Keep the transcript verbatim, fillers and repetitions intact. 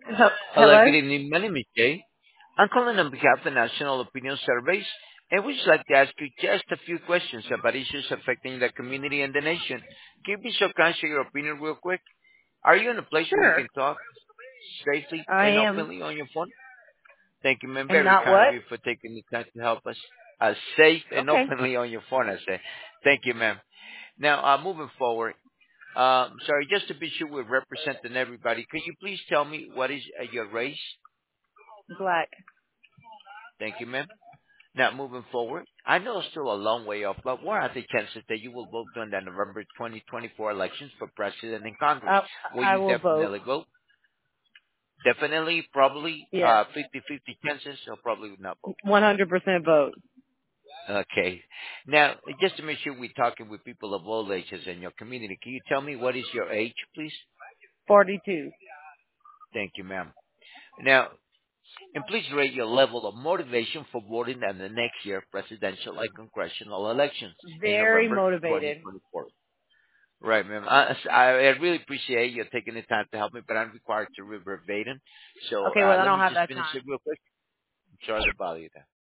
Hel- Hello, good Hello? evening. My name is Jay. I'm calling on behalf of the National Opinion Surveys, and we'd just like to ask you just a few questions about issues affecting the community and the nation. Can you be so kind to share your opinion real quick? Are you in a place where we Sure. can talk safely I and am. openly on your phone? Thank you, ma'am. And Very not kind of what? you for taking the time to help us. Uh, safe and Okay. openly on your phone, I say. Thank you, ma'am. Now, uh, moving forward, um, sorry, just to be sure we're representing everybody, could you please tell me what is uh, your race? Black. Thank you, ma'am. Now, moving forward, I know it's still a long way off, but what are the chances that you will vote during the November twenty twenty-four elections for president and Congress? I, Will I you will vote. definitely vote? Definitely, probably, Yes. uh, fifty-fifty chances, or probably would not vote. one hundred percent vote. Okay. Now, just to make sure we're talking with people of all ages in your community, can you tell me what is your age, please? forty-two. Thank you, ma'am. Now, and please rate your level of motivation for voting in the next year presidential and congressional elections in Very November motivated. twenty twenty-four. Right, ma'am. I, I I really appreciate you taking the time to help me, but I'm required to read verbatim. So Okay, uh, well, I let don't me have just that finish time. it real quick. I'm sorry to bother you there.